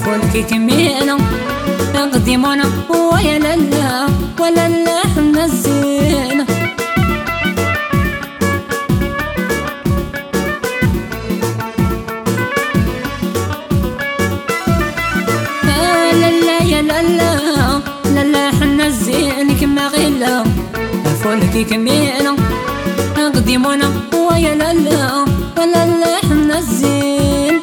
فولكي كمينا قديمونا ويا لالا ولا اللحن الزينة لالا يا لالا لالا حنا الزين كما غيلا فولكي كمينا قديمونا ويا لالا ولا اللحن الزين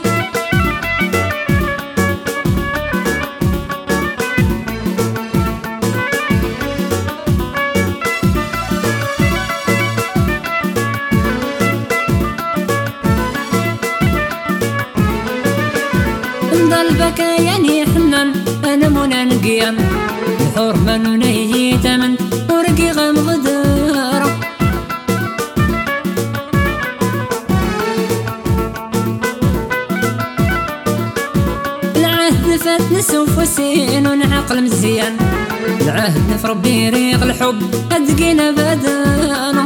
ضلبك يعني حنان انا منى نقيان الحرمة نوني تمن ورقي غم غدارة العهد فات نسوف وسين ونعقل مزيان العهد نف ربي ريق الحب ادقينا بدانا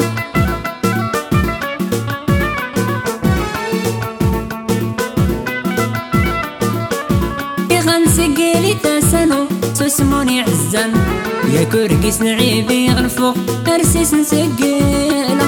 سقيلي تاسنو تسموني عزان يا كرقيس نعيبي غنفوق ارسيس نسقيله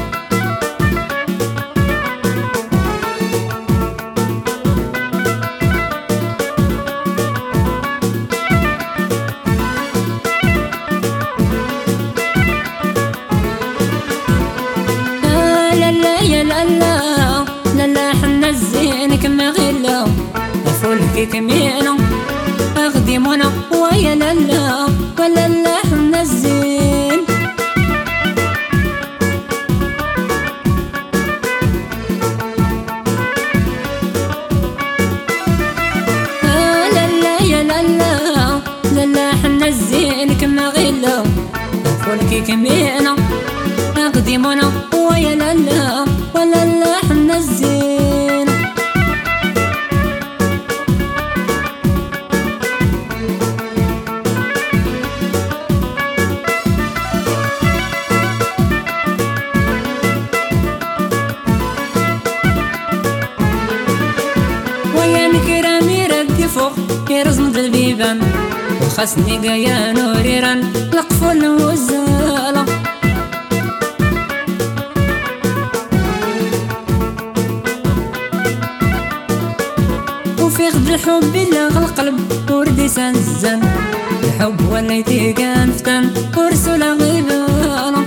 لالا يا لالا لالا حنا الزين كما غيلا فولكي كمينا قديمونا ويا لالا ولا اللحن الزين لالا يا لالا لالا حنا الزين كما غيلا فولكي كمينا قديمونا ويا لالا ولا اللحن الزين يرزم بالبيبان وخسني قايا نوريران القفل والزالة وفي غد الحب اللي القلب وردي سنزان الحب وليتي كان فتان ورسوله غيبانة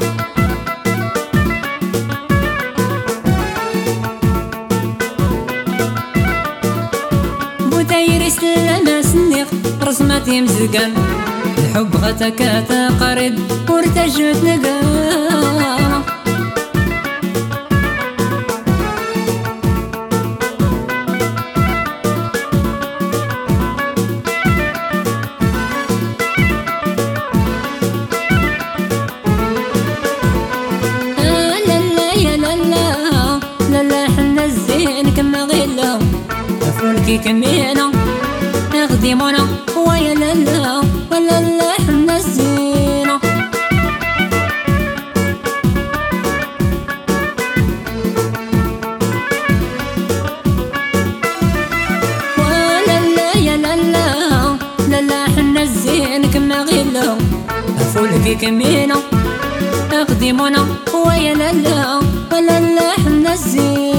بوتايري سلامة سنيق رسمتي مزقان الحب غتكاتا قريب ورتجت نقانا لالا يا لالا لالا حنا الزين كما غيلا فولكي كمينا قديمونا ويا لالا ولا اللحن الزينة ولالا يا لالا لالا حنا الزين كما غيلا فولكي كمينا قديمونا ويا لالا ولا اللحن الزين